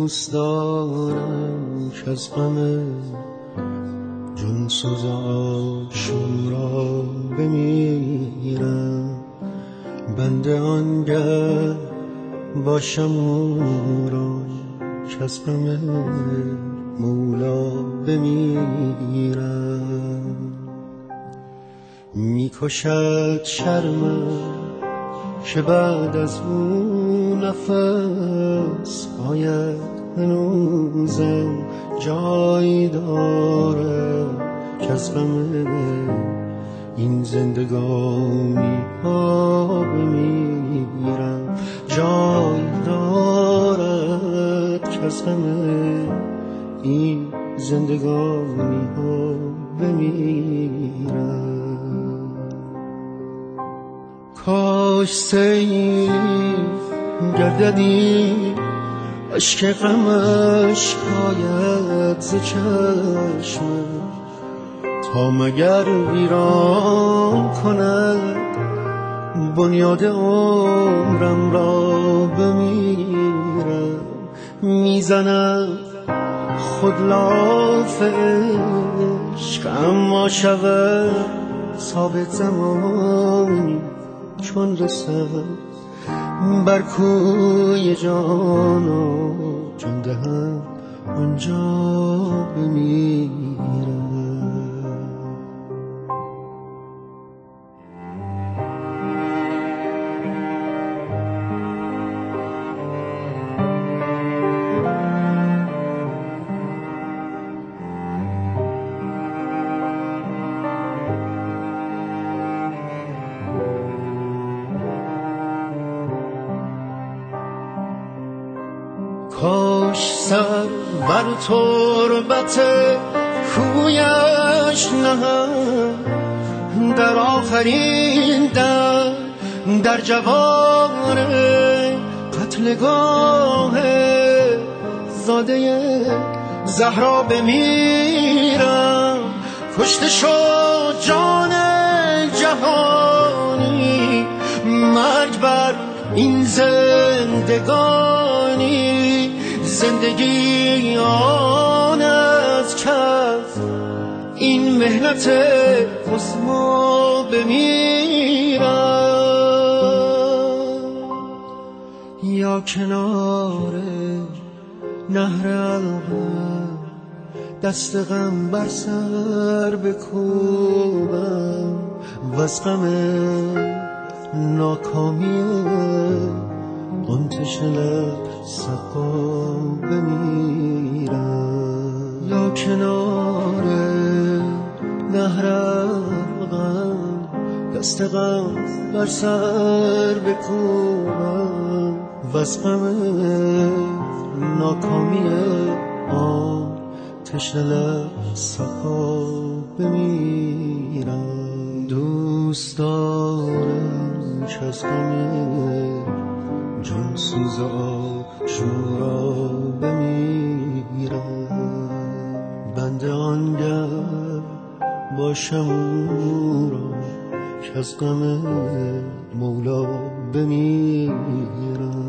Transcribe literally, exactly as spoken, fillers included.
دوست دارم که از غم جون سوزا شورا بمیرم، بنده آنگه باشم او را که از غم مولا بمیرم. میکشد شرمم که بعد از اون نفس آید هنوزم جایی داره که از غم این زندگانی ها بمیرم، جایی دارد که از غم این زندگانی ها بمیرم. کاش سیل گرددی اشک غمش آید ز چشمم، تا مگر ویران کند بنیاد عمرم را بمیرم. میزند خود لاف عشق اما شود ثابت زمانی چون رسم بر کوی جان و جان دهم آنجا بمیرم. کاش سر بر تربت کویش نهم در آخرین در در جوار قتلگاه زاده زهرا بمیرم. کشته شد جان جهانی، مرگ بر این زندگانی، زندگی آن از کس این مهنت کسما بمیرم. یا کنار نهر القم دست غم بر سر بکوبم، وز غم ناکامی آتش لب سقا بمیرم. یا کنار نهر غم دست غم بر سر بکوبم، وز غم ناکامی آتش لب سقا بمیرم. دوست دارم که از غم جان سوزا شورا بمیرم، بنده آنگه باشم او را که از غم مولا بمیرم.